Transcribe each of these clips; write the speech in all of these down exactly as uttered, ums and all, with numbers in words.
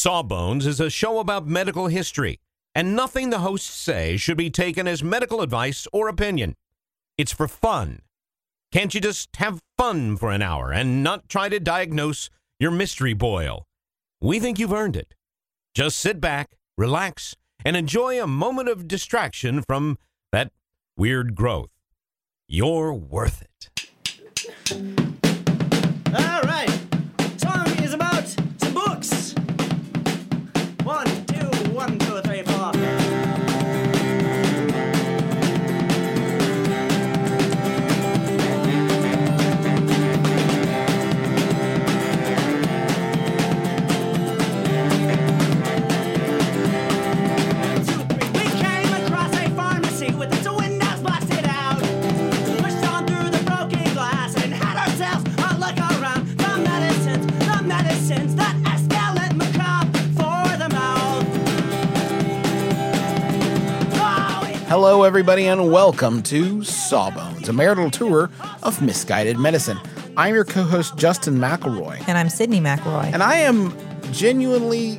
Sawbones is a show about medical history, and nothing the hosts say should be taken as medical advice or opinion. It's for fun. Can't you just have fun for an hour and not try to diagnose your mystery boil? We think you've earned it. Just sit back, relax, and enjoy a moment of distraction from that weird growth. You're worth it. All right. Song is about some books. One, two, one, two, three, four. Hello, everybody, and welcome to Sawbones, a marital tour of misguided medicine. I'm your co-host, Justin McElroy. And I'm Sydney McElroy. And I am genuinely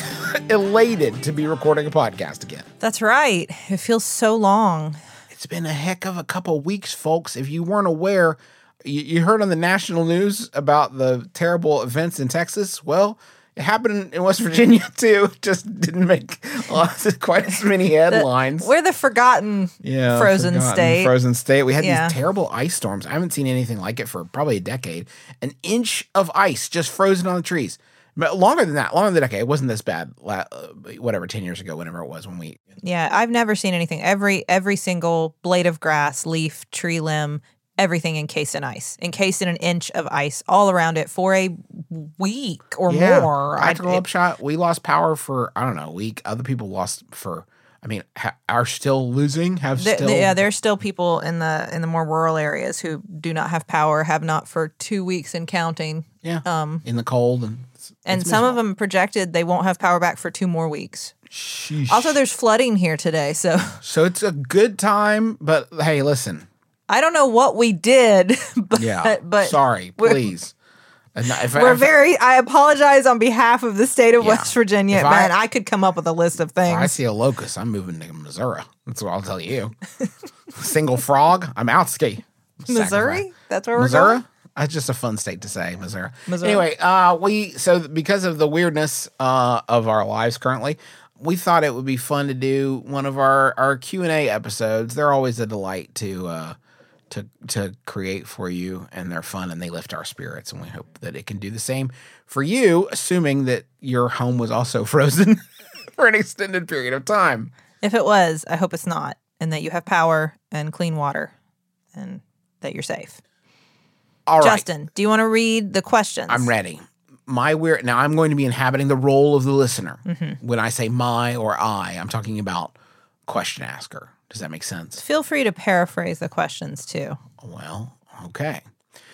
elated to be recording a podcast again. That's right. It feels so long. It's been a heck of a couple weeks, folks. If you weren't aware, you, you heard on the national news about the terrible events in Texas. Well, it happened in West Virginia, too. It just didn't make quite as many headlines. The, we're the forgotten yeah, frozen forgotten state. Frozen state. We had yeah. these terrible ice storms. I haven't seen anything like it for probably a decade. An inch of ice just frozen on the trees. But longer than that, longer than a decade. It wasn't this bad, whatever, ten years ago, whenever it was when we... Yeah, I've never seen anything. Every every single blade of grass, leaf, tree limb, everything encased in ice, encased in an inch of ice all around it for a week or yeah. more. Practical upshot, we lost power for, I don't know, a week. Other people lost for, I mean, ha- are still losing, have the, still... The, yeah, there's still people in the in the more rural areas who do not have power, have not for two weeks and counting. Yeah, um, in the cold. And, it's, and it's some miserable. of them projected they won't have power back for two more weeks. Sheesh. Also, there's flooding here today, so... So it's a good time, but hey, listen... I don't know what we did, but, yeah, but sorry, please. If we're I, if, very, I apologize on behalf of the state of yeah, West Virginia. Man, I, I could come up with a list of things. If I see a locust, I'm moving to Missouri. That's what I'll tell you. Single frog, I'm out ski. Missouri? Sacrifice. That's where we're Missouri? going? That's just a fun state to say, Missouri. Missouri. Anyway, uh, we so because of the weirdness uh, of our lives currently, we thought it would be fun to do one of our, our Q and A episodes. They're always a delight to... Uh, to to create for you, and they're fun and they lift our spirits, and we hope that it can do the same for you, assuming that your home was also frozen for an extended period of time. If it was, I hope it's not, and that you have power and clean water and that you're safe. All right. Justin, do you want to read the questions? I'm ready. My weird now I'm going to be inhabiting the role of the listener. Mm-hmm. When I say my or I, I'm talking about question asker. Does that make sense? Feel free to paraphrase the questions too. Well, okay.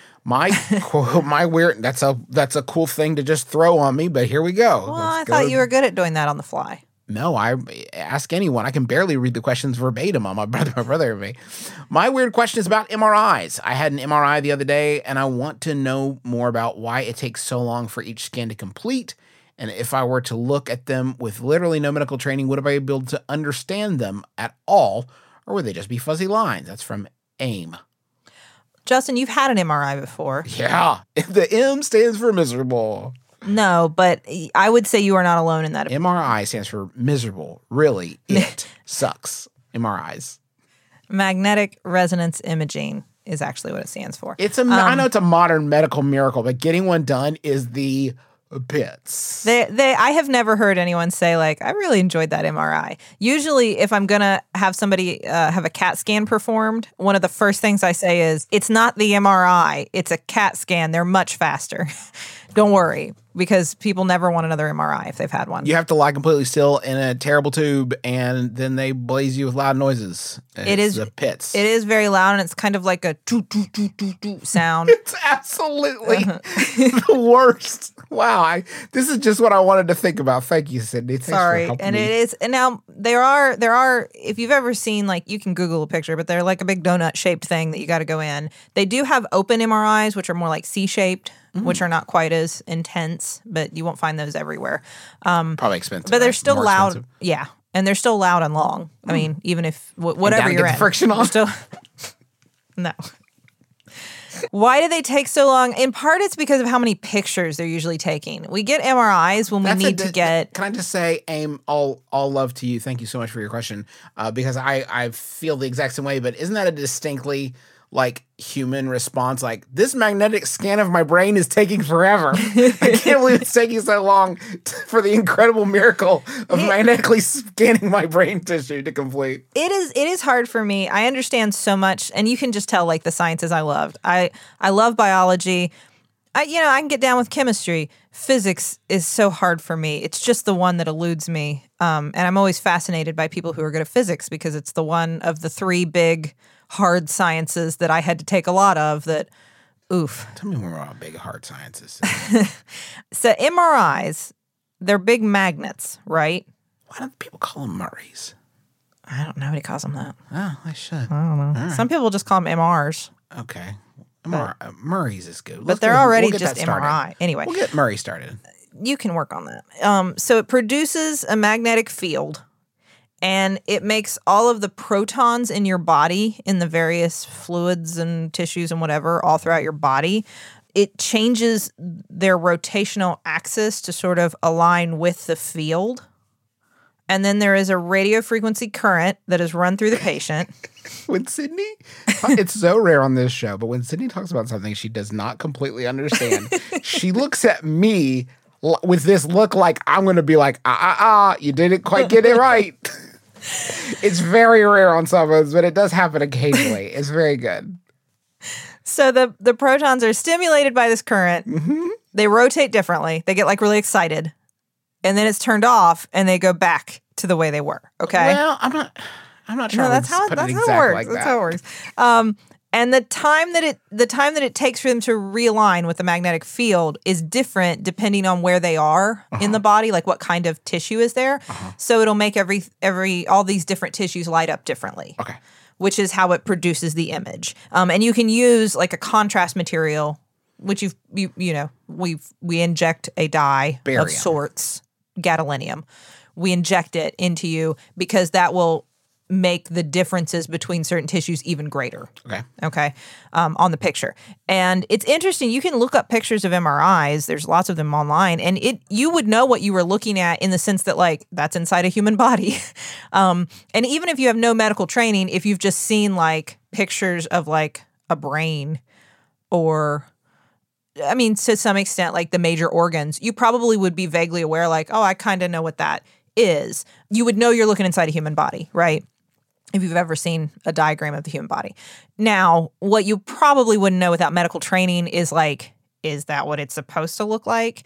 My my weird that's a that's a cool thing to just throw on me, but here we go. Well, Let's I go. thought you were good at doing that on the fly. No, I ask anyone. I can barely read the questions verbatim on my brother, my brother and me. My weird question is about M R Is. I had an M R I the other day, and I want to know more about why it takes so long for each scan to complete. And if I were to look at them with literally no medical training, would I be able to understand them at all? Or would they just be fuzzy lines? That's from AIM. Justin, you've had an M R I before. Yeah. The M stands for miserable. No, but I would say you are not alone in that. M R I stands for miserable. Really, it sucks. M R Is. Magnetic resonance imaging is actually what it stands for. It's a, um, I know it's a modern medical miracle, but getting one done is the... bits. They, they, I have never heard anyone say, like, I really enjoyed that M R I. Usually, if I'm going to have somebody uh, have a CAT scan performed, one of the first things I say is, it's not the M R I, it's a CAT scan. They're much faster. Don't worry, because people never want another M R I if they've had one. You have to lie completely still in a terrible tube, and then they blaze you with loud noises. It is the pits. It is very loud, and it's kind of like a doo doo doo doo doo sound. It's absolutely uh-huh. the worst. Wow, I, this is just what I wanted to think about. Thank you, Sydney. Thanks Sorry, for helping and me. it is. And now there are there are. If you've ever seen, like, you can Google a picture, but they're like a big donut shaped thing that you got to go in. They do have open M R Is, which are more like C shaped. which are not quite as intense, but you won't find those everywhere. Um, Probably expensive. but they're right? still More loud. expensive. Yeah. And they're still loud and long. I mean, even if wh- whatever gotta you're get the in. friction they're on. Still, no. Why do they take so long? In part, it's because of how many pictures they're usually taking. We get M R Is when we That's a need di- to get. Can I just say, Aim, all all love to you. Thank you so much for your question, uh, because I I feel the exact same way. But isn't that a distinctly like human response? Like, this magnetic scan of my brain is taking forever. I can't believe it's taking so long t- for the incredible miracle of magnetically scanning my brain tissue to complete. It is it is hard for me. I understand so much, and you can just tell like the sciences I loved. I I love biology. I you know I can get down with chemistry. Physics is so hard for me. It's just the one that eludes me. Um, and I'm always fascinated by people who are good at physics because it's the one of the three big hard sciences that I had to take a lot of. That, oof. Tell me more about big hard sciences. So M R Is, they're big magnets, right? Why do people call them Murrays? I don't know. Nobody calls them that. Oh, I should. I don't know. All right. Some people just call them M Rs. Okay. M R, uh, Murray's is good. But Let's they're get- already we'll get just that started. M R I. Anyway, We'll get Murray started. you can work on that. Um, so it produces a magnetic field, and it makes all of the protons in your body, in the various fluids and tissues and whatever, all throughout your body, it changes their rotational axis to sort of align with the field. And then there is a radio frequency current that is run through the patient. When Sydney, it's so rare on this show, but when Sydney talks about something she does not completely understand, she looks at me l- with this look like I'm going to be like, ah, ah, ah, you didn't quite get it right. It's very rare on some of us, but it does happen occasionally. It's very good. So the, the protons are stimulated by this current. Mm-hmm. They rotate differently. They get like really excited. And then it's turned off and they go back to the way they were. Okay. Well, I'm not, I'm not sure. No, I that's would how put that's it how it exactly works. like that's that. how it works. Um, and the time that it the time that it takes for them to realign with the magnetic field is different depending on where they are Uh-huh. in the body, like what kind of tissue is there. Uh-huh. So it'll make every every all these different tissues light up differently. Okay. Which is how it produces the image. Um, and you can use like a contrast material, which you've you you know we we inject a dye Barium. of sorts, gadolinium. We inject it into you because that will make the differences between certain tissues even greater. Okay. Okay, um, on the picture. And it's interesting. You can look up pictures of M R Is. There's lots of them online, and it you would know what you were looking at in the sense that like that's inside a human body. um, and even if you have no medical training, if you've just seen like pictures of like a brain or I mean, to some extent, like the major organs, you probably would be vaguely aware, like, oh, I kind of know what that is. You would know you're looking inside a human body, right? If you've ever seen a diagram of the human body. Now, what you probably wouldn't know without medical training is like, is that what it's supposed to look like?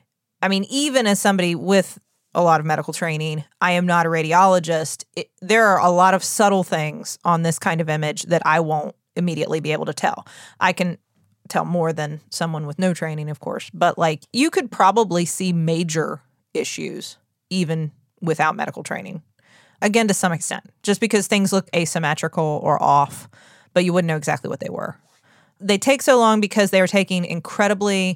I mean, even as somebody with a lot of medical training, I am not a radiologist. It, there are a lot of subtle things on this kind of image that I won't immediately be able to tell. I can tell more than someone with no training, of course, but like you could probably see major issues even without medical training. Again, to some extent, just because things look asymmetrical or off, but you wouldn't know exactly what they were. They take so long because they are taking incredibly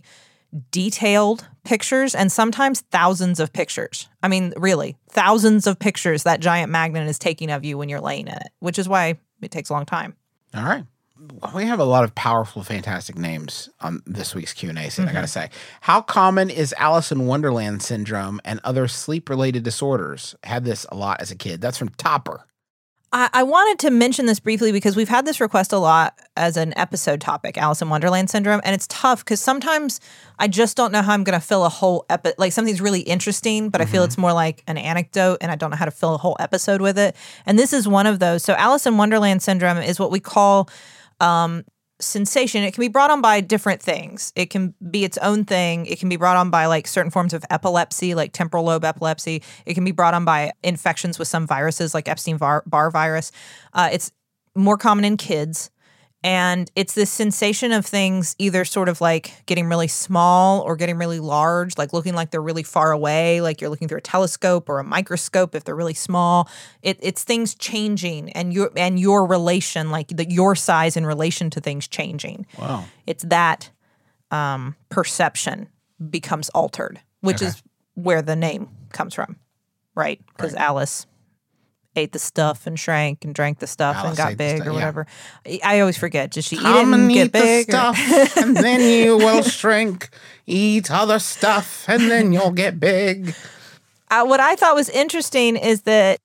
detailed pictures and sometimes thousands of pictures. I mean, really, thousands of pictures that giant magnet is taking of you when you're laying in it, which is why it takes a long time. All right. We have a lot of powerful, fantastic names on this week's Q and A, Sid, I got to say. How common is Alice in Wonderland syndrome and other sleep-related disorders? Had this a lot as a kid. That's from Topper. I, I wanted to mention this briefly because we've had this request a lot as an episode topic, Alice in Wonderland syndrome, and it's tough because sometimes I just don't know how I'm going to fill a whole episode. Like something's really interesting, but mm-hmm. I feel it's more like an anecdote, and I don't know how to fill a whole episode with it. And this is one of those. So Alice in Wonderland syndrome is what we call um, sensation. It can be brought on by different things. It can be its own thing. It can be brought on by like certain forms of epilepsy, like temporal lobe epilepsy. It can be brought on by infections with some viruses, like Epstein-Barr virus. Uh, it's more common in kids. And it's this sensation of things either sort of like getting really small or getting really large, like looking like they're really far away, like you're looking through a telescope or a microscope if they're really small. It, it's things changing and your and your relation, like the, your size in relation to things changing. Wow. It's that um, perception becomes altered, which Okay. is where the name comes from, right? Because Right. Alice ate the stuff and shrank and drank the stuff Alice and got ate the big stuff, or yeah. whatever. I I always forget. Did she eat it Come and and get eat the big? or- stuff, and then you will shrink. Eat other stuff, and then you'll get big. Uh, what I thought was interesting is that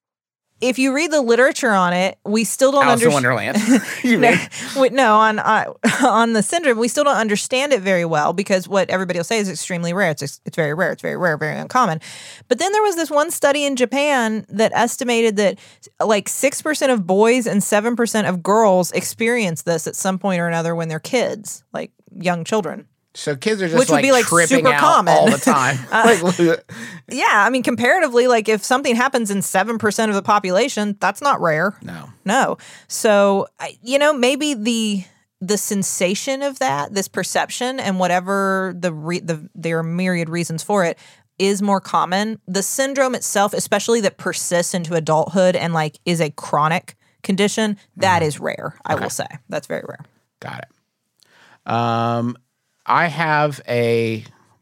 if you read the literature on it, we still don't Alice in understand. Wonderland. You No, mean? wait, no, on uh, on the syndrome, we still don't understand it very well because what everybody will say is extremely rare. It's it's very rare. It's very rare, very uncommon. But then there was this one study in Japan that estimated that like six percent of boys and seven percent of girls experience this at some point or another when they're kids, like young children. So kids are just Which would like, be, like, tripping super out common. all the time. like, Yeah, I mean, comparatively, like if something happens in seven percent of the population, that's not rare. no. No. So, I- you know, maybe the the sensation of that, this perception and whatever the re- the there are myriad reasons for it is more common. The syndrome itself, especially that persists into adulthood and like is a chronic condition, that is rare, I will say. That's very rare. Got it. Um, I have a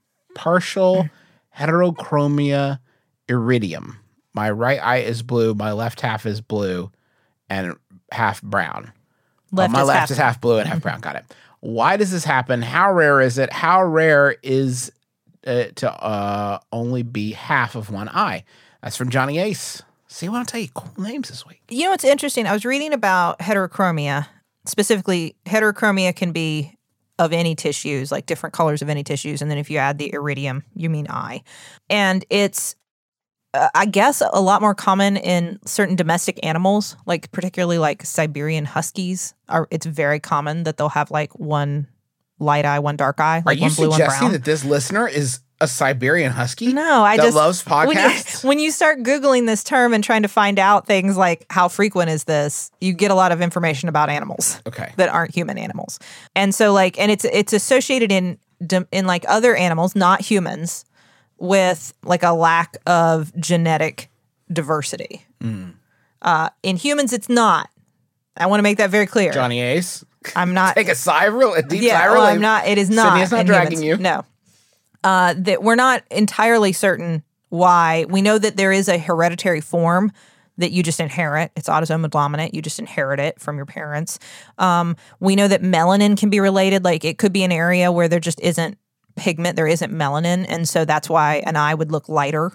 partial heterochromia iridium. My right eye is blue, my left half is blue, and half brown. Left Uh, my is left half- is half blue and half brown. Got it. Why does this happen? How rare is it? How rare is it to uh, only be half of one eye? That's from Johnny Ace. See, I want to tell you cool names this week. You know what's interesting? I was reading about heterochromia. Specifically, heterochromia can be of any tissues, like different colors of any tissues. And then if you add the iridium, you mean eye. And it's, uh, I guess, a lot more common in certain domestic animals, like particularly like Siberian huskies. Are It's very common that they'll have like one light eye, one dark eye, Are like you one blue, one suggesting brown. that this listener is a Siberian husky? No, I that just loves when you, podcasts? when you start Googling this term and trying to find out things like how frequent is this, you get a lot of information about animals Okay. that aren't human animals. And so like, and it's it's associated in in like other animals, not humans, with like a lack of genetic diversity. Mm. Uh, in humans, it's not. I want to make that very clear. Johnny Ace. I'm not. Take a sigh of real, a deep sigh Yeah, of well, relief. I'm not. It is not. Sydney is not in dragging humans. you. No. Uh, that we're not entirely certain why. We know that there is a hereditary form that you just inherit. It's autosomal dominant. You just inherit it from your parents. Um, we know that melanin can be related. Like it could be an area where there just isn't pigment, there isn't melanin, and so that's why an eye would look lighter.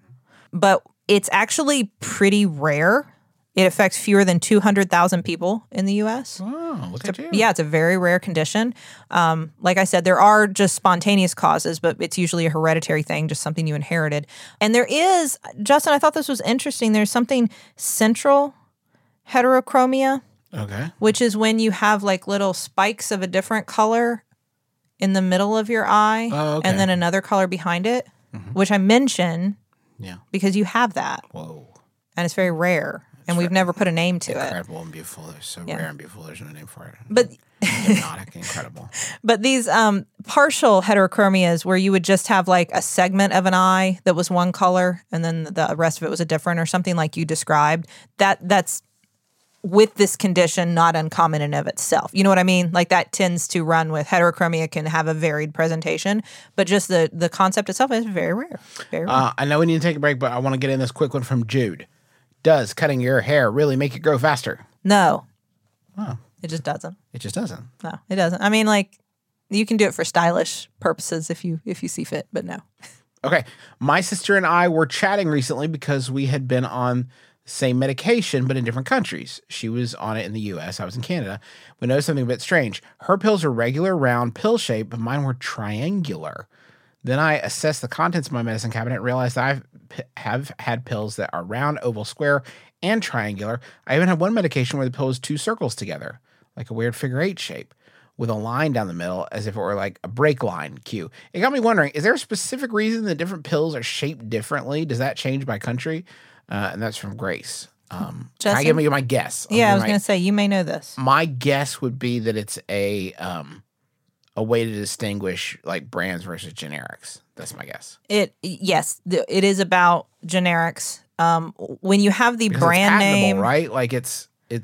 But it's actually pretty rare. It affects fewer than two hundred thousand people in the U S. Oh, look at you. Yeah, it's a very rare condition. Um, like I said, there are just spontaneous causes, but it's usually a hereditary thing, just something you inherited. And there is, Justin, I thought this was interesting. There's something central heterochromia, Okay. which is when you have like little spikes of a different color in the middle of your eye Oh, okay. and then another color behind it, which I mention Yeah. because you have that Whoa. and it's very rare. And we've never put a name to it. Incredible and beautiful. They're so Yeah. rare and beautiful. There's no name for it. But Hypnotic, incredible. But these um, partial heterochromias, where you would just have like a segment of an eye that was one color, and then the rest of it was a different, or something like you described, that that's with this condition not uncommon in of itself. You know what I mean? Like that tends to run with heterochromia, can have a varied presentation, but just the the concept itself is very rare. Very rare. Uh, I know we need to take a break, but I want to get in this quick one from Jude. Does cutting your hair really make it grow faster? no, Oh, it just doesn't. it just doesn't. No, it doesn't. I mean, like you can do it for stylish purposes if you if you see fit, but no. Okay. My sister and I were chatting recently because we had been on the same medication, but in different countries. She was on it in the U S. I was in Canada. We noticed something a bit strange. Her pills are regular, round pill shape, but mine were triangular. Then I assessed the contents of my medicine cabinet and realized I have had pills that are round, oval, square, and triangular. I even had one medication where the pill was two circles together, like a weird figure eight shape, with a line down the middle as if it were like a break line cue. It got me wondering, is there a specific reason that different pills are shaped differently? Does that change by country? Uh, and that's from Grace. Um, can I Justin? give you my guess? I'll Yeah, I give was my- going to say you may know this. My guess would be that it's a um, a way to distinguish like brands versus generics. That's my guess. It yes, th- it is about generics. Um, when you have the Because it's brand patentable, name, right? Like it's it's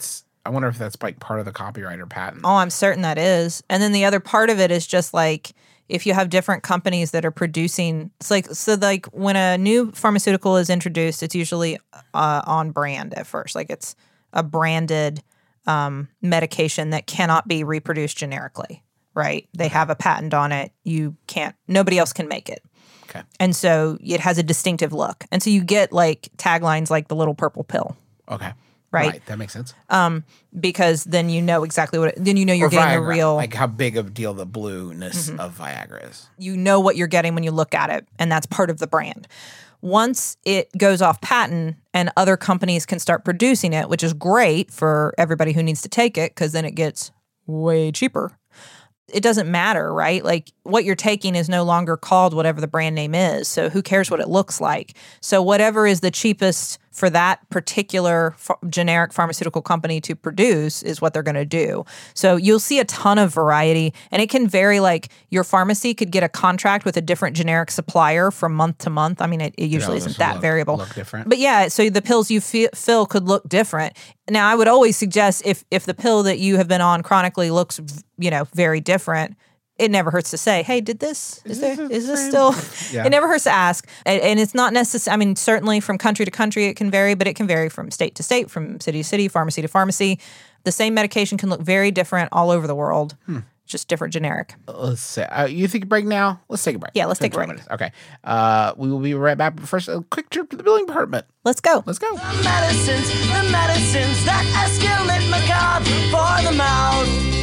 I wonder if that's like part of the copyright or patent. Oh, I'm certain that is. And then the other part of it is just like if you have different companies that are producing, it's like, so like when a new pharmaceutical is introduced, it's usually uh, on brand at first. Like it's a branded um, medication that cannot be reproduced generically, right? They have a patent on it. You can't, nobody else can make it. Okay. And so it has a distinctive look. And so you get like taglines like the little purple pill. Okay. Right? Right. That makes sense. Um, because then you know exactly what, it, then you know you're Or getting Viagra, a real, like how big of a deal the blueness Mm-hmm. of Viagra is. you know what you're getting when you look at it. And that's part of the brand. Once it goes off patent and other companies can start producing it, which is great for everybody who needs to take it because then it gets way cheaper. It doesn't matter, right? Like what you're taking is no longer called whatever the brand name is. So who cares what it looks like? So whatever is the cheapest for that particular ph- generic pharmaceutical company to produce is what they're going to do. So you'll see a ton of variety, and it can vary. Like your pharmacy could get a contract with a different generic supplier from month to month. I mean, it, it usually this isn't will that look- variable. look different. But yeah, so the pills you fi- fill could look different. Now, I would always suggest if if the pill that you have been on chronically looks, you know, very different, it never hurts to say, "Hey, did this? Is, Is there? this the Is this same?" still?" Yeah. It never hurts to ask, and, and it's not necessary. I mean, certainly from country to country, it can vary, but it can vary from state to state, from city to city, pharmacy to pharmacy. The same medication can look very different all over the world. Hmm. Just different generic. Let's say, uh, you think a break now? Let's take a break. Yeah, let's It's been take a twenty break. minutes. Okay. Uh, we will be right back. But first, a quick trip to the billing department. Let's go. Let's go. The medicines, the medicines that escalate macabre for the mouth.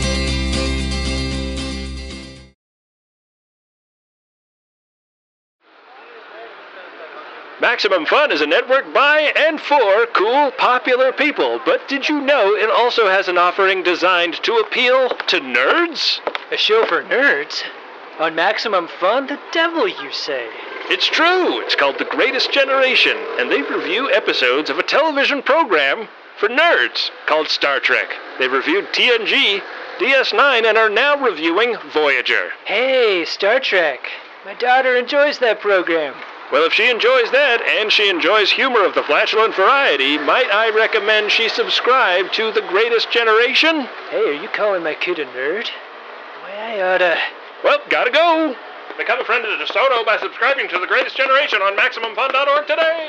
Maximum Fun is a network by and for cool, popular people. But did you know it also has an offering designed to appeal to nerds? A show for nerds? On Maximum Fun? The devil, you say? It's true. It's called The Greatest Generation, and they review episodes of a television program for nerds called Star Trek. They've reviewed T N G, D S nine, and are now reviewing Voyager. Hey, Star Trek. My daughter enjoys that program. Well, if she enjoys that, and she enjoys humor of the flatulent variety, might I recommend she subscribe to The Greatest Generation? Hey, are you calling my kid a nerd? Why, I oughta... Well, gotta go. Become a friend of DeSoto by subscribing to The Greatest Generation on Maximum Fun dot org today.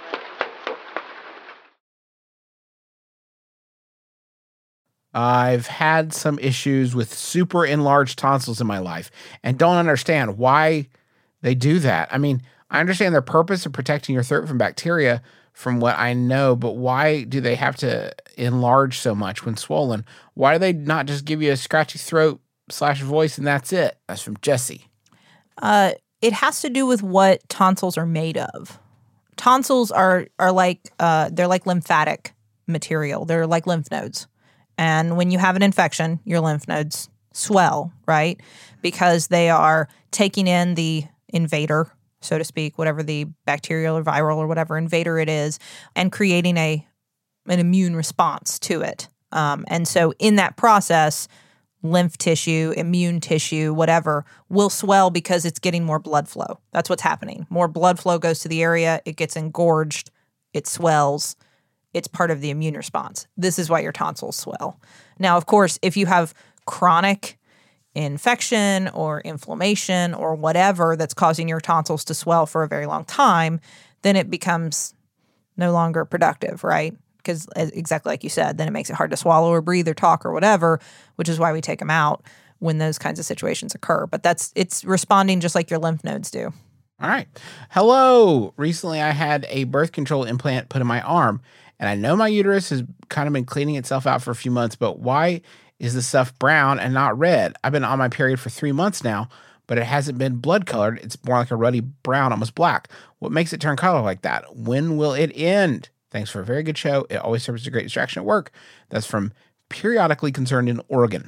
I've had some issues with super enlarged tonsils in my life and don't understand why they do that. I mean, I understand their purpose of protecting your throat from bacteria from what I know, but why do they have to enlarge so much when swollen? Why do they not just give you a scratchy throat slash voice and that's it? That's from Jesse. Uh, it has to do with what tonsils are made of. Tonsils are are like uh, they're like lymphatic material. They're like lymph nodes, and when you have an infection, your lymph nodes swell, right? Because they are taking in the invader, so to speak, whatever the bacterial or viral or whatever invader it is, and creating a an immune response to it. Um, and so in that process, lymph tissue, immune tissue, whatever, will swell because it's getting more blood flow. That's what's happening. More blood flow goes to the area, it gets engorged, it swells. It's part of the immune response. This is why your tonsils swell. Now, of course, if you have chronic infection or inflammation or whatever that's causing your tonsils to swell for a very long time, then it becomes no longer productive, right? Because exactly like you said, then it makes it hard to swallow or breathe or talk or whatever, which is why we take them out when those kinds of situations occur. But that's it's responding just like your lymph nodes do. All right. Hello. Recently, I had a birth control implant put in my arm, and I know my uterus has kind of been cleaning itself out for a few months, but why is the stuff brown and not red? I've been on my period for three months now, but it hasn't been blood colored. It's more like a ruddy brown, almost black. What makes it turn color like that? When will it end? Thanks for a very good show. It always serves as a great distraction at work. That's from Periodically Concerned in Oregon.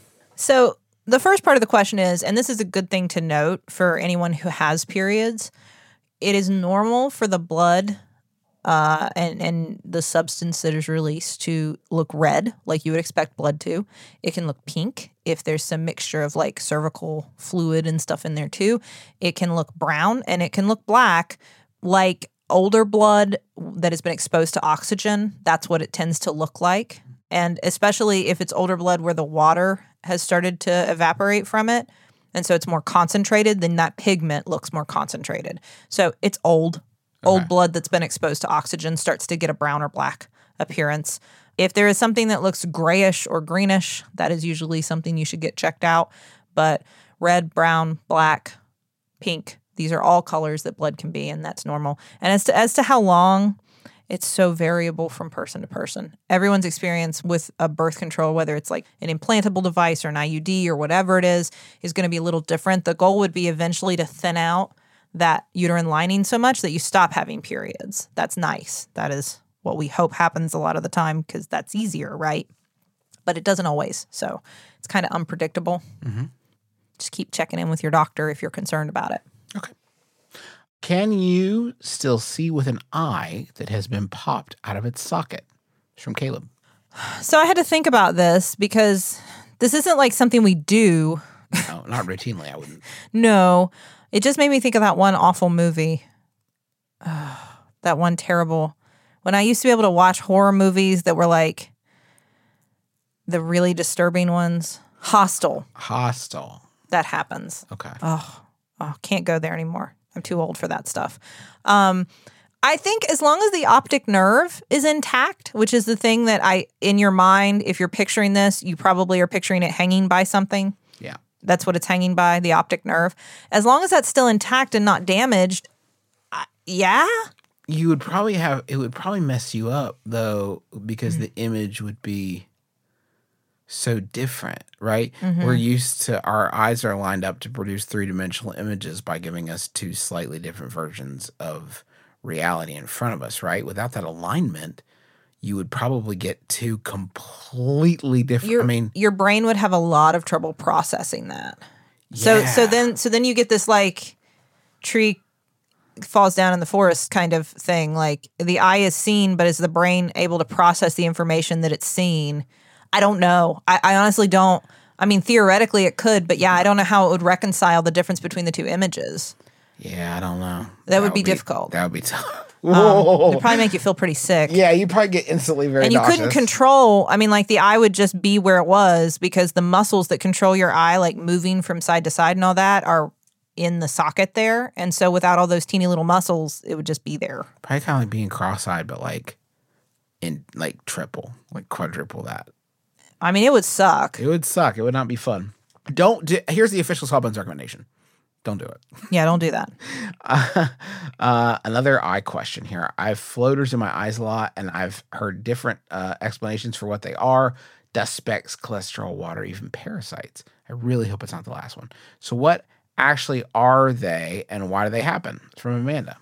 So the first part of the question is, and this is a good thing to note for anyone who has periods, it is normal for the blood uh, and, and the substance that is released to look red, like you would expect blood to. It can look pink if there's some mixture of like cervical fluid and stuff in there too. It can look brown and it can look black, like older blood that has been exposed to oxygen. That's what it tends to look like. And especially if it's older blood where the water has started to evaporate from it, and so it's more concentrated, then that pigment looks more concentrated. So it's old. Old blood that's been exposed to oxygen starts to get a brown or black appearance. If there is something that looks grayish or greenish, that is usually something you should get checked out. But red, brown, black, pink, these are all colors that blood can be, and that's normal. And as to as to how long, it's so variable from person to person. Everyone's experience with a birth control, whether it's like an implantable device or an I U D or whatever it is, is going to be a little different. The goal would be eventually to thin out that uterine lining so much that you stop having periods. That's nice. That is what we hope happens a lot of the time because that's easier, right? But it doesn't always. So it's kind of unpredictable. Mm-hmm. Just keep checking in with your doctor if you're concerned about it. Okay. Can you still see with an eye that has been popped out of its socket? It's from Caleb. So I had to think about this because this isn't like something we do. No, not routinely, I wouldn't. No. It just made me think of that one awful movie. Uh, that one terrible. When I used to be able to watch horror movies that were like the really disturbing ones. Hostel. Hostel. That happens. Okay. Oh, oh, can't go there anymore. I'm too old for that stuff. Um, I think as long as the optic nerve is intact, which is the thing that I, in your mind, if you're picturing this, you probably are picturing it hanging by something. Yeah. That's what it's hanging by, the optic nerve. As long as that's still intact and not damaged, uh, yeah. You would probably have, it would probably mess you up, though, because Mm-hmm. the image would be so different, right? Mm-hmm. We're used to, our eyes are lined up to produce three-dimensional images by giving us two slightly different versions of reality in front of us, right? Without that alignment, you would probably get two completely different, Your, I mean, your brain would have a lot of trouble processing that. So so yeah. then so then you get this like tree falls down in the forest kind of thing. Like the eye is seen, but is the brain able to process the information that it's seen? I don't know. I, I honestly don't. I mean, theoretically it could, but yeah, I don't know how it would reconcile the difference between the two images. Yeah, I don't know. That would be difficult. That would be tough. Um, it'd probably make you feel pretty sick. Yeah, you probably get instantly very And you nauseous. couldn't control, I mean, like the eye would just be where it was because the muscles that control your eye, like moving from side to side and all that, are in the socket there. And so without all those teeny little muscles, it would just be there. Probably kind of like being cross-eyed, but like in like triple, like quadruple that. I mean, it would suck. It would suck. It would not be fun. Don't do, here's the official Sawbones recommendation. Don't do it. Yeah, don't do that. Uh, uh, another eye question here. I have floaters in my eyes a lot, and I've heard different uh, explanations for what they are. Dust specks, cholesterol, water, even parasites. I really hope it's not the last one. So what actually are they, and why do they happen? It's from Amanda.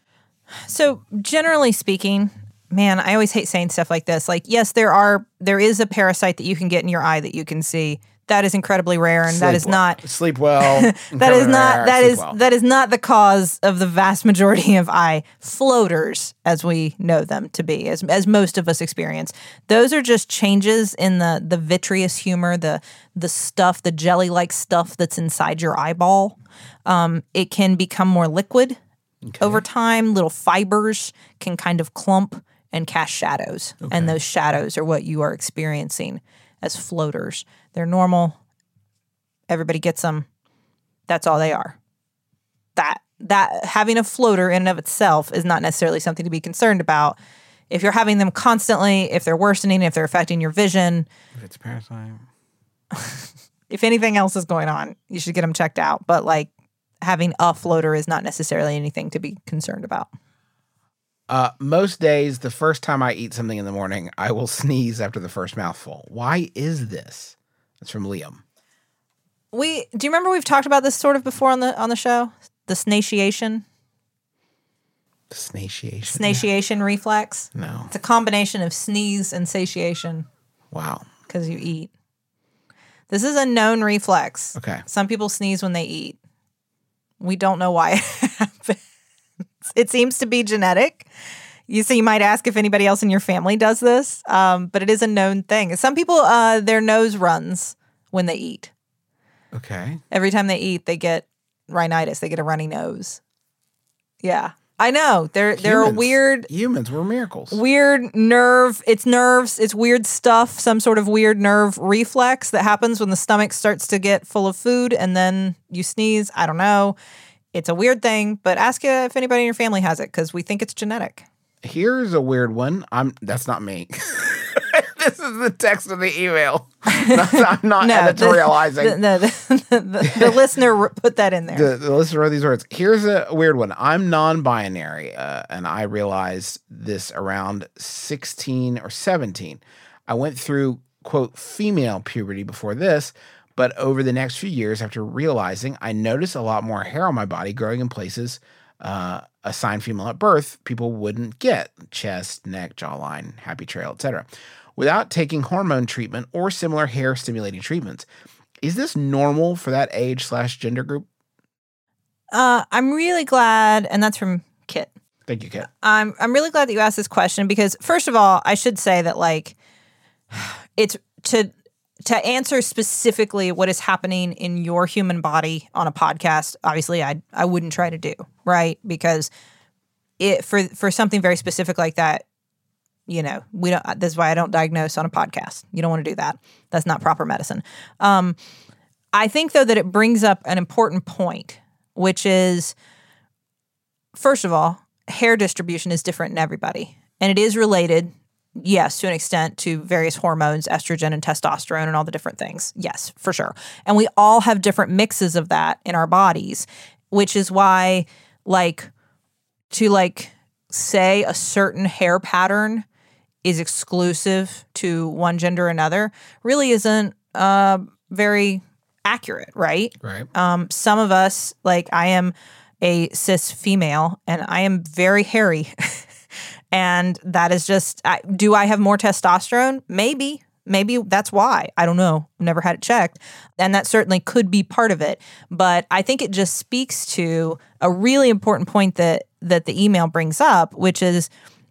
So generally speaking, man, I always hate saying stuff like this. Like, yes, there are, there is a parasite that you can get in your eye that you can see. That is incredibly rare, and that Sleep is well. not Sleep well. that is incredibly not rare, that sleep is well. that is not the cause of the vast majority of eye floaters as we know them to be, as as most of us experience. Those are just changes in the the vitreous humor, the the stuff, the jelly-like stuff that's inside your eyeball. Um, it can become more liquid over time. Little fibers can kind of clump and cast shadows, and those shadows are what you are experiencing as floaters. They're normal. Everybody gets them. That's all they are. That that having a floater in and of itself is not necessarily something to be concerned about. If you're having them constantly, if they're worsening, if they're affecting your vision, If it's a parasite. if anything else is going on, you should get them checked out. But like having a floater is not necessarily anything to be concerned about. Uh, most days, the first time I eat something in the morning, I will sneeze after the first mouthful. Why is this? That's from Liam. We do you remember we've talked about this sort of before on the on the show? The snatiation, Snatiation. snatiation reflex. No. It's a combination of sneeze and satiation Wow. because you eat. This is a known reflex. Okay. Some people sneeze when they eat. We don't know why it happens. It seems to be genetic. You so you might ask if anybody else in your family does this, um, but it is a known thing. Some people, uh, their nose runs when they eat. Okay. Every time they eat, they get rhinitis. They get a runny nose. Yeah. I know. They're they're a Humans. weird Humans were miracles. weird nerve. It's nerves. It's weird stuff. Some sort of weird nerve reflex that happens when the stomach starts to get full of food and then you sneeze. I don't know. It's a weird thing, but ask if anybody in your family has it because we think it's genetic. Here's a weird one. I'm that's not me. This is the text of the email. I'm not No, editorializing. The, the, the, the, the listener put that in there. The, the listener wrote these words. Here's a weird one. I'm non-binary, uh, and I realized this around sixteen or seventeen. I went through, quote, female puberty before this, but over the next few years, after realizing, I noticed a lot more hair on my body growing in places uh, assigned female at birth people wouldn't get. Chest, neck, jawline, happy trail, et cetera. Without taking hormone treatment or similar hair stimulating treatments. Is this normal for that age slash gender group? Uh, I'm really glad, and that's from Kit. Thank you, Kit. I'm I'm really glad that you asked this question because first of all, I should say that like it's to to answer specifically what is happening in your human body on a podcast. Obviously, I I wouldn't try to do right because it for for something very specific like that. You know, we don't. That's why I don't diagnose on a podcast. You don't want to do that. That's not proper medicine. Um, I think though that it brings up an important point, which is, first of all, hair distribution is different in everybody, and it is related, yes, to an extent, to various hormones, estrogen and testosterone, and all the different things. Yes, for sure. And we all have different mixes of that in our bodies, which is why, like, to like say a certain hair pattern is exclusive to one gender or another really isn't uh, very accurate, right? Right. Um, some of us, like I am a cis female and I am very hairy. And that is just, I, do I have more testosterone? Maybe. Maybe that's why. I don't know. I've never had it checked. And that certainly could be part of it. But I think it just speaks to a really important point that that the email brings up, which is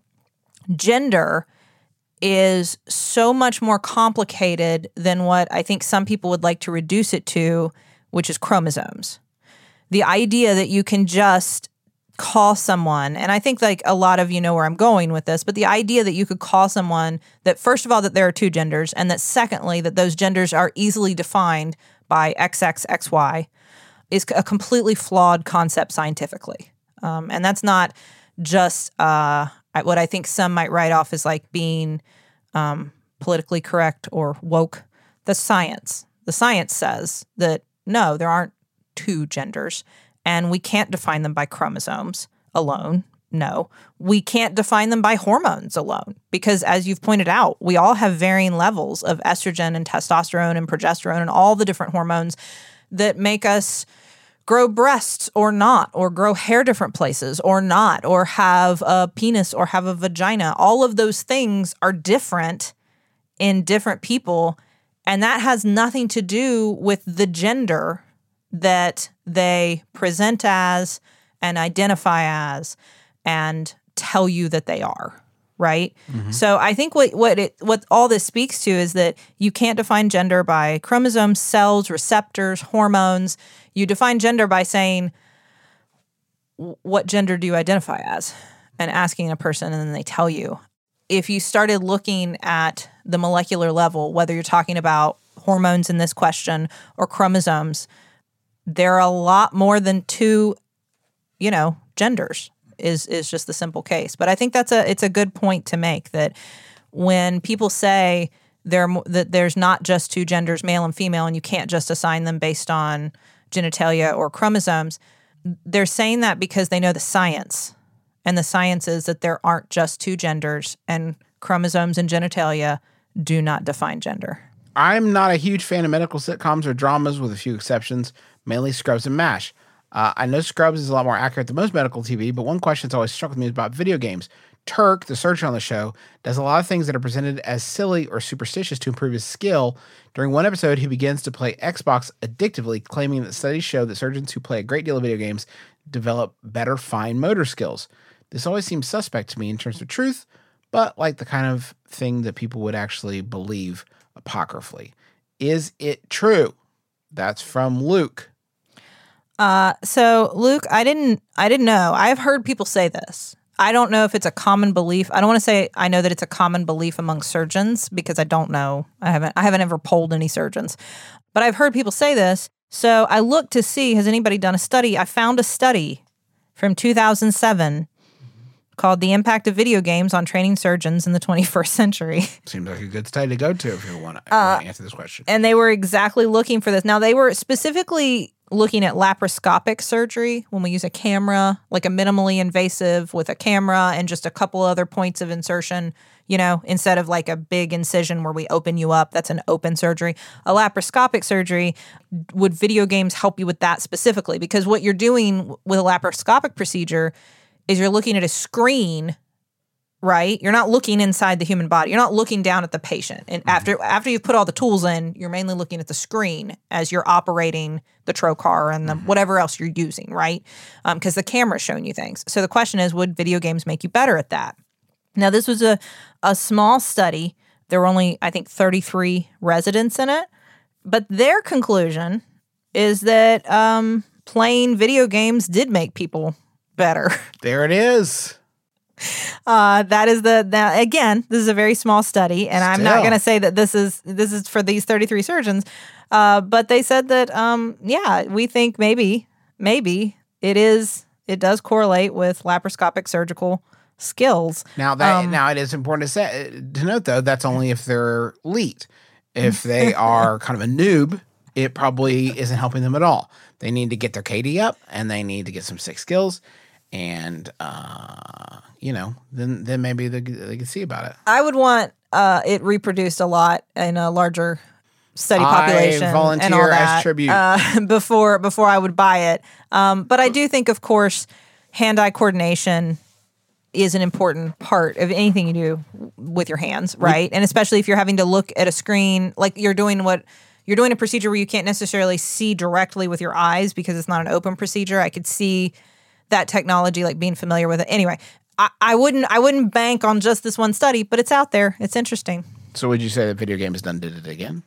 gender is so much more complicated than what I think some people would like to reduce it to, which is chromosomes. The idea that you can just call someone, and I think like a lot of you know where I'm going with this, but the idea that you could call someone that first of all, that there are two genders, and that secondly, that those genders are easily defined by X X X Y is a completely flawed concept scientifically. Um, and that's not just uh, what I think some might write off as like being um, politically correct or woke. The science. The science says that no, there aren't two genders, and we can't define them by chromosomes alone. No, we can't define them by hormones alone because, as you've pointed out, we all have varying levels of estrogen and testosterone and progesterone and all the different hormones that make us grow breasts or not, or grow hair different places or not, or have a penis or have a vagina. All of those things are different in different people, and that has nothing to do with the gender that they present as and identify as and tell you that they are, right? Mm-hmm. So I think what what it what all this speaks to is that you can't define gender by chromosomes, cells, receptors, hormones. You define gender by saying, what gender do you identify as? And asking a person, and then they tell you. If you started looking at the molecular level, whether you're talking about hormones in this question or chromosomes, there are a lot more than two, you know, genders is is just the simple case. But I think that's a it's a good point to make, that when people say there that there's not just two genders, male and female, and you can't just assign them based on genitalia or chromosomes, they're saying that because they know the science. And the science is that there aren't just two genders, and chromosomes and genitalia do not define gender. I'm not a huge fan of medical sitcoms or dramas, with a few exceptions, mainly Scrubs and MASH. Uh, I know Scrubs is a lot more accurate than most medical T V, but one question that's always struck with me is about video games. Turk, the surgeon on the show, does a lot of things that are presented as silly or superstitious to improve his skill. During one episode, he begins to play Xbox addictively, claiming that studies show that surgeons who play a great deal of video games develop better fine motor skills. This always seems suspect to me in terms of truth, but like the kind of thing that people would actually believe apocryphally. Is it true? That's from Luke. Uh, so Luke, I didn't, I didn't know. I've heard people say this. I don't know if it's a common belief. I don't want to say I know that it's a common belief among surgeons because I don't know. I haven't, I haven't ever polled any surgeons, but I've heard people say this. So I looked to see, has anybody done a study? I found a study from two thousand seven called The Impact of Video Games on Training Surgeons in the twenty-first Century. Seems like a good study to go to if you want to Uh, answer this question. And they were exactly looking for this. Now, they were specifically looking at laparoscopic surgery when we use a camera, like a minimally invasive with a camera and just a couple other points of insertion, you know, instead of like a big incision where we open you up. That's an open surgery. A laparoscopic surgery, would video games help you with that specifically? Because what you're doing with a laparoscopic procedure is you're looking at a screen, right? You're not looking inside the human body. You're not looking down at the patient. And mm-hmm. after after you've put all the tools in, you're mainly looking at the screen as you're operating the trocar and the mm-hmm. whatever else you're using, right? Because um, the camera's showing you things. So the question is, would video games make you better at that? Now, this was a, a small study. There were only, I think, thirty-three residents in it. But their conclusion is that um, playing video games did make people better. There it is. Uh, that is the, that, again, this is a very small study, and I'm not Still. going to say that this is this is for these thirty-three surgeons, uh, but they said that, um, yeah, we think maybe, maybe it is, it does correlate with laparoscopic surgical skills. Now that Um, now it is important to say to note though that's only if they're elite. If they are kind of a noob, it probably isn't helping them at all. They need to get their K D up, and they need to get some sick skills, and uh, you know, then then maybe they, they can see about it. I would want uh, it reproduced a lot in a larger study I population volunteer and all as that tribute. Uh, before before I would buy it. Um, but I do think, of course, hand-eye coordination is an important part of anything you do with your hands, right? And especially if you're having to look at a screen, like you're doing what you're doing a procedure where you can't necessarily see directly with your eyes because it's not an open procedure. I could see that technology, like being familiar with it. Anyway, I, I wouldn't I wouldn't bank on just this one study, but it's out there. It's interesting. So would you say that video games done did it again?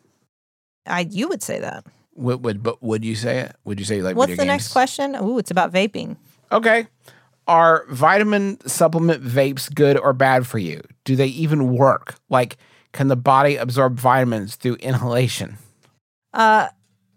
I you would say that. Would would but would you say it? Would you say like What's video the games? next question? Ooh, it's about vaping. Okay. Are vitamin supplement vapes good or bad for you? Do they even work? Like, can the body absorb vitamins through inhalation? Uh,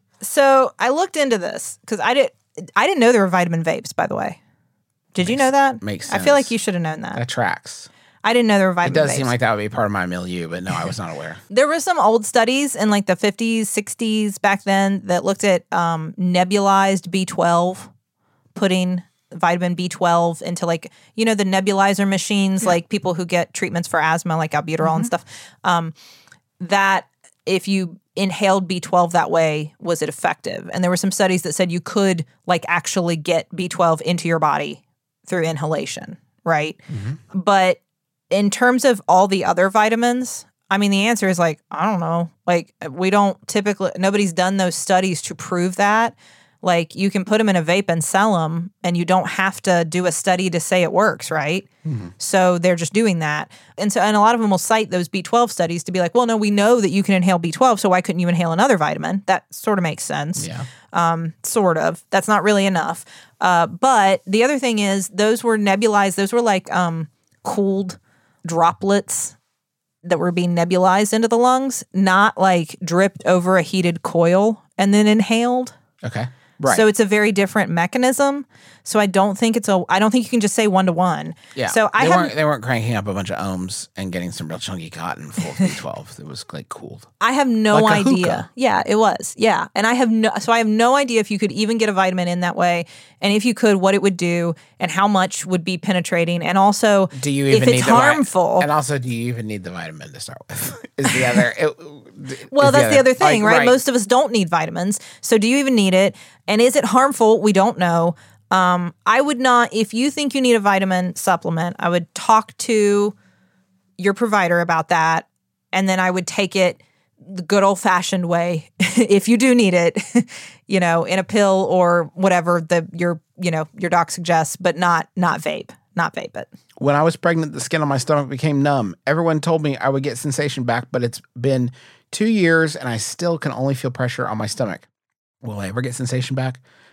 so I looked into this because I did. I didn't know there were vitamin vapes. By the way, did you Makes- know that? makes I feel like sense. you should have known that. That tracks. I didn't know there were It vitamin does vapes. seem like that would be part of my milieu, but no, I was not aware. There were some old studies in like the fifties, sixties back then that looked at um, nebulized B twelve, putting vitamin B twelve into like, you know, the nebulizer machines, like people who get treatments for asthma, like albuterol Mm-hmm. and stuff. Um, that if you inhaled B twelve that way, was it effective? And there were some studies that said you could like actually get B twelve into your body through inhalation, right? Mm-hmm. But in terms of all the other vitamins, I mean, the answer is like, I don't know. Like, we don't typically, nobody's done those studies to prove that. Like, you can put them in a vape and sell them, and you don't have to do a study to say it works, right? Mm-hmm. So they're just doing that. And so, and a lot of them will cite those B twelve studies to be like, well, no, we know that you can inhale B twelve, so why couldn't you inhale another vitamin? That sort of makes sense. Yeah. Um, sort of. That's not really enough. Uh, but the other thing is, those were nebulized. Those were like um, cooled droplets that were being nebulized into the lungs, not like dripped over a heated coil and then inhaled. Okay. Right. So it's a very different mechanism. So I don't think it's a. I don't think you can just say one to one. yeah. So I they have. weren't they weren't cranking up a bunch of ohms and getting some real chunky cotton full of B twelve. It was like cooled. I have no Like a idea. hookah. Yeah, it was. Yeah. And I have no, so I have no idea if you could even get a vitamin in that way. And if you could, what it would do and how much would be penetrating. And also, Do you if even it's need the vi- harmful. and also, do you even need the vitamin to start with? Is the other? It, well, is that's the other thing, like, right? Most of us don't need vitamins. So do you even need it? And is it harmful? We don't know. Um, I would not, if you think you need a vitamin supplement, I would talk to your provider about that. And then I would take it the good old fashioned way. If you do need it, you know, in a pill or whatever the your, you know, your doc suggests, but not, not vape, not vape it. When I was pregnant, the skin on my stomach became numb. Everyone told me I would get sensation back, but it's been two years and I still can only feel pressure on my stomach. Will I ever get sensation back?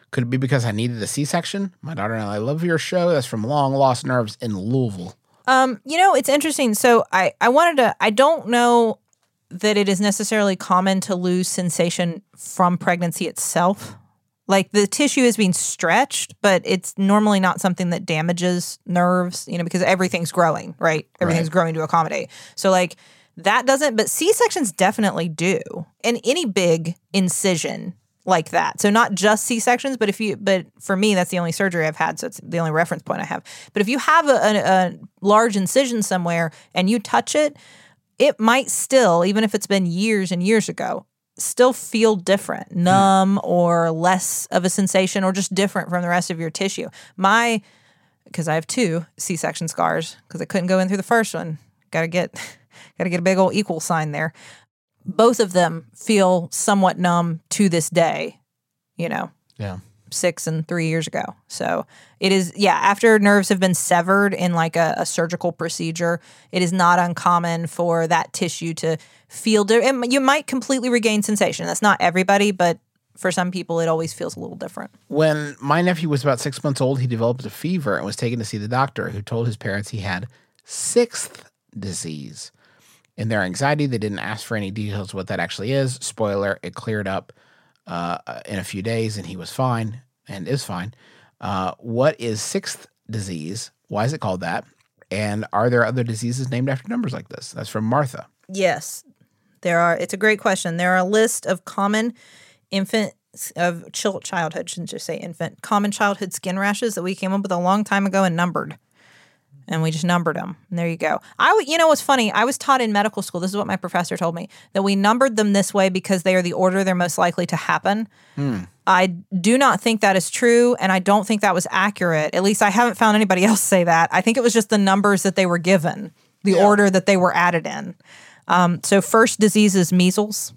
Could it be because I needed a C-section? My daughter and I love your show. That's from Long Lost Nerves in Louisville. Um, you know, it's interesting. So I, I wanted to, I don't know that it is necessarily common to lose sensation from pregnancy itself. Like the tissue is being stretched, but it's normally not something that damages nerves, you know, because everything's growing, right? Everything's Right. growing to accommodate. So like that doesn't, but C-sections definitely do. And any big incision like that. So not just C-sections, but if you, but for me, that's the only surgery I've had. So it's the only reference point I have. But if you have a, a, a large incision somewhere and you touch it, it might still, even if it's been years and years ago, still feel different, numb or less of a sensation or just different from the rest of your tissue. My, because I have two C-section scars because I couldn't go in through the first one. Got to get, got to get a big old equal sign there. Both of them feel somewhat numb to this day, you know, Yeah. six and three years ago. So it is, yeah, after nerves have been severed in like a, a surgical procedure, it is not uncommon for that tissue to feel, di- and you might completely regain sensation. That's not everybody, but for some people, it always feels a little different. When my nephew was about six months old, he developed a fever and was taken to see the doctor, who told his parents he had sixth disease. In their anxiety, they didn't ask for any details of what that actually is. Spoiler, it cleared up uh, in a few days, and he was fine and is fine. Uh, what is sixth disease? Why is it called that? And are there other diseases named after numbers like this? That's from Martha. Yes, there are. It's a great question. There are a list of common infant, of chil- childhood, shouldn't just say infant, common childhood skin rashes that we came up with a long time ago and numbered. And we just numbered them. And there you go. I, w- you know what's funny? I was taught in medical school, this is what my professor told me, that we numbered them this way because they are the order they're most likely to happen. Hmm. I do not think that is true, and I don't think that was accurate. At least I haven't found anybody else say that. I think it was just the numbers that they were given, the Yeah. order that they were added in. Um, so first disease is measles.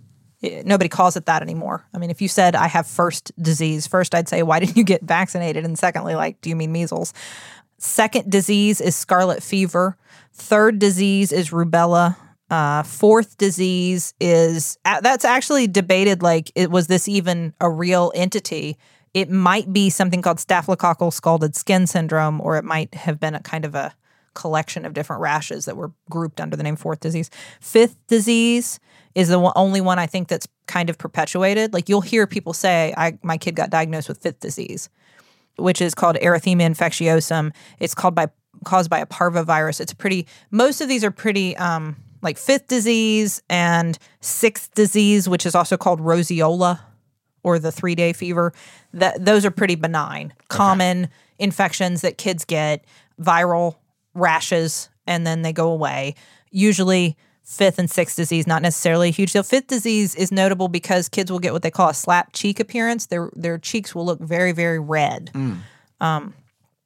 Eh, Nobody calls it that anymore. I mean, if you said, I have first disease, first I'd say, why didn't you get vaccinated? And secondly, like, do you mean measles? Second disease is scarlet fever. Third disease is rubella. Uh, fourth disease is, uh, that's actually debated, like, it was this even a real entity? It might be something called staphylococcal scalded skin syndrome, or it might have been a kind of a collection of different rashes that were grouped under the name fourth disease. Fifth disease is the one, only one I think that's kind of perpetuated. Like, you'll hear people say, I my kid got diagnosed with fifth disease, which is called erythema infectiosum. It's called by caused by a parvovirus. It's pretty, most of these are pretty, um, like fifth disease and sixth disease, which is also called roseola or the three-day fever. That those are pretty benign, common infections that kids get, viral rashes, and then they go away. Usually fifth and sixth disease, not necessarily a huge deal. Fifth disease is notable because kids will get what they call a slap cheek appearance. Their their cheeks will look very, very red. Um,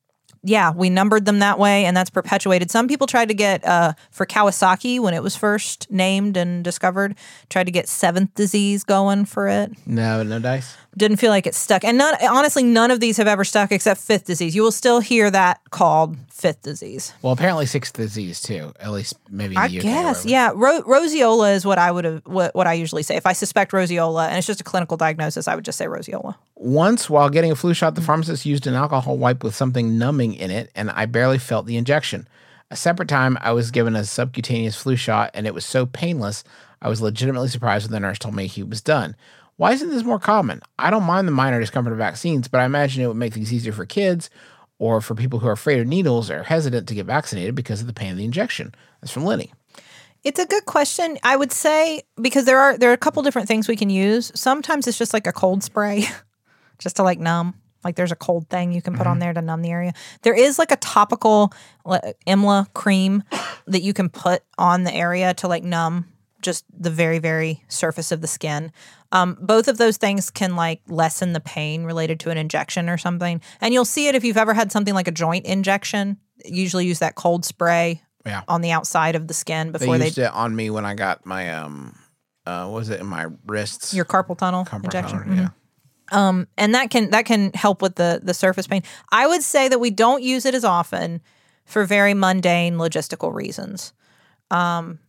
yeah, we numbered them that way, and that's perpetuated. Some people tried to get, uh, for Kawasaki, when it was first named and discovered, tried to get seventh disease going for it. No, no dice. Didn't feel like it stuck. And none, honestly, none of these have ever stuck except fifth disease. You will still hear that called fifth disease. Well, apparently sixth disease too. At least maybe in the I U K or guess, wherever. yeah. Ro- roseola is what I would have, what, what I usually say. If I suspect roseola and it's just a clinical diagnosis, I would just say roseola. Once, while getting a flu shot, the pharmacist used an alcohol wipe with something numbing in it, and I barely felt the injection. A separate time, I was given a subcutaneous flu shot, and it was so painless, I was legitimately surprised when the nurse told me he was done. Why isn't this more common? I don't mind the minor discomfort of vaccines, but I imagine it would make things easier for kids or for people who are afraid of needles or hesitant to get vaccinated because of the pain of the injection. That's from Lenny. It's a good question. I would say, because there are there are a couple different things we can use. Sometimes it's just like a cold spray, just to like numb. Like there's a cold thing you can put on there to numb the area. There is like a topical like, E M L A cream that you can put on the area to like numb just the very, very surface of the skin. Um, both of those things can like lessen the pain related to an injection or something. And you'll see it if you've ever had something like a joint injection. Usually use that cold spray Yeah. on the outside of the skin They before they, used it on me when I got my, um, uh, what was it, in my wrists? your carpal tunnel Carpal injection. tunnel, yeah. Um, and that can that can help with the the surface pain. I would say that we don't use it as often for very mundane logistical reasons. Um,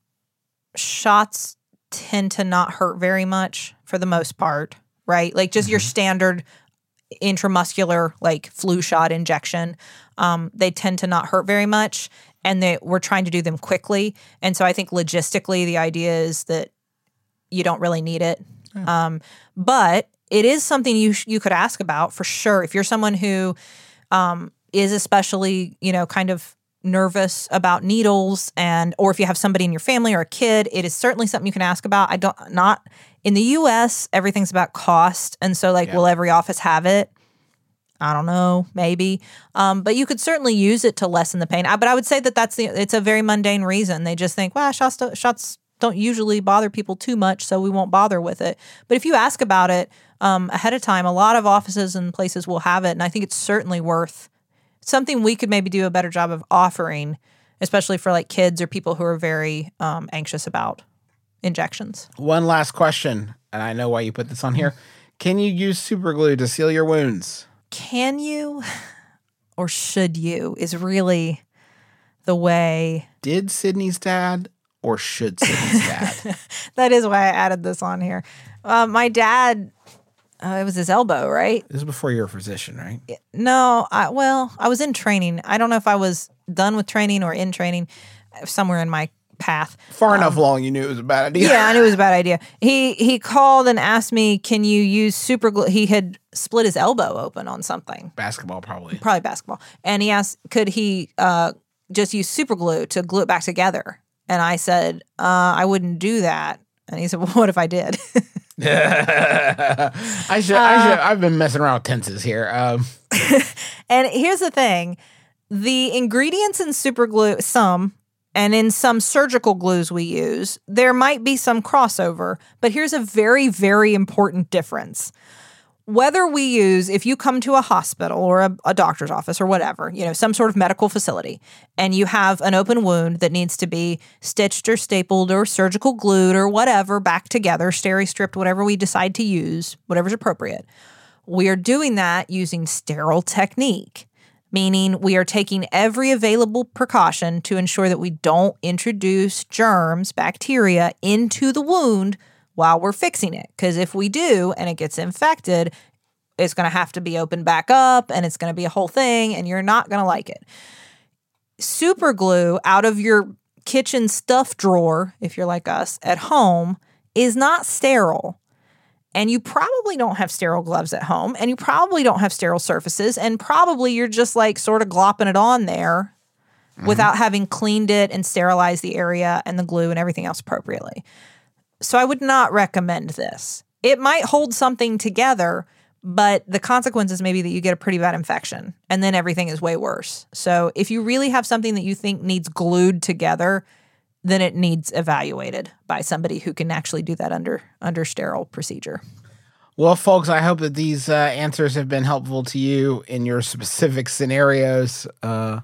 shots tend to not hurt very much for the most part, right? Like just your standard intramuscular, like flu shot injection. Um, they tend to not hurt very much, and they, we're trying to do them quickly. And so I think logistically, the idea is that you don't really need it. Yeah. Um, but it is something you sh- you could ask about for sure. If you're someone who um, is especially, you know, kind of nervous about needles, and or if you have somebody in your family or a kid, it is certainly something you can ask about. I don't not in the U S everything's about cost, and so like, yeah. will every office have it? I don't know, maybe, um, but you could certainly use it to lessen the pain. I, but I would say that that's the it's a very mundane reason. They just think, well, shots do, shots don't usually bother people too much, so we won't bother with it. But if you ask about it um, ahead of time, a lot of offices and places will have it, and I think it's certainly worth. Something we could maybe do a better job of offering, especially for like kids or people who are very um, anxious about injections. One last question, and I know why you put this on here. Can you use super glue to seal your wounds? Can you or should you is really the way. Did Sydney's dad or should Sydney's dad? That is why I added this on here. Uh, my dad... Uh, it was his elbow, right? This is before you were a physician, right? No, I, well, I was in training. I don't know if I was done with training or in training, somewhere in my path. Far um, enough along, you knew it was a bad idea. Yeah, I knew it was a bad idea. He he called and asked me, can you use super glue? He had split his elbow open on something. Basketball, probably. Probably basketball. And he asked, could he uh, just use super glue to glue it back together? And I said, uh, I wouldn't do that. And he said, well, what if I did? I should, I should, I've been messing around with tenses here. Um. And here's the thing. The ingredients in super glue, some, and in some surgical glues we use, there might be some crossover. But here's a very, very important difference. Whether we use, if you come to a hospital or a, a doctor's office or whatever, you know, some sort of medical facility, and you have an open wound that needs to be stitched or stapled or surgical glued or whatever back together, steri-stripped, whatever we decide to use, whatever's appropriate, we are doing that using sterile technique, meaning we are taking every available precaution to ensure that we don't introduce germs, bacteria into the wound while we're fixing it. Because if we do and it gets infected, it's going to have to be opened back up and it's going to be a whole thing and you're not going to like it. Super glue out of your kitchen stuff drawer, if you're like us, at home, is not sterile. And you probably don't have sterile gloves at home, and you probably don't have sterile surfaces, and probably you're just like sort of glopping it on there mm-hmm. without having cleaned it and sterilized the area and the glue and everything else appropriately. So I would not recommend this. It might hold something together, but the consequences may be that you get a pretty bad infection, and then everything is way worse. So if you really have something that you think needs glued together, then it needs evaluated by somebody who can actually do that under under sterile procedure. Well, folks, I hope that these uh, answers have been helpful to you in your specific scenarios. Uh.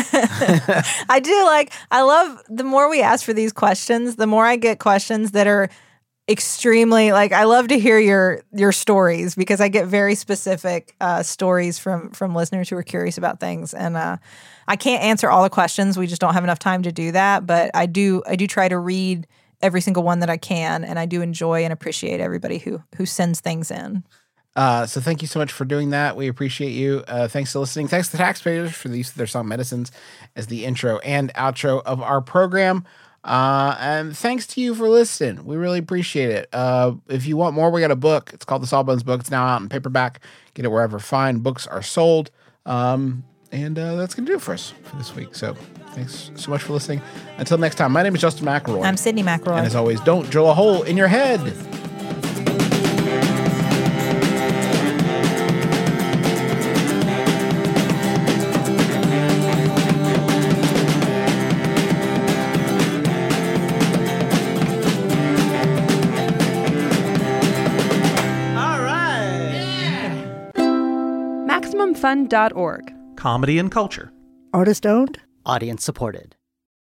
I do like, I love, the more we ask for these questions, the more I get questions that are extremely, like, I love to hear your your stories, because I get very specific uh, stories from from listeners who are curious about things. And uh, I can't answer all the questions. We just don't have enough time to do that. But I do I do try to read every single one that I can, and I do enjoy and appreciate everybody who who sends things in. Uh, so thank you so much for doing that. We appreciate you. Uh, thanks for listening. Thanks to taxpayers for the use of their song Medicines as the intro and outro of our program. Uh, and thanks to you for listening. We really appreciate it. Uh, if you want more, we got a book. It's called The Sawbones Book. It's now out in paperback. Get it wherever fine books are sold. Um, and uh, that's going to do it for us for this week. So thanks so much for listening. Until next time, my name is Justin McElroy. I'm Sydney McElroy. And as always, don't drill a hole in your head. Maximum Fun dot org. Comedy and culture. Artist owned. Audience supported.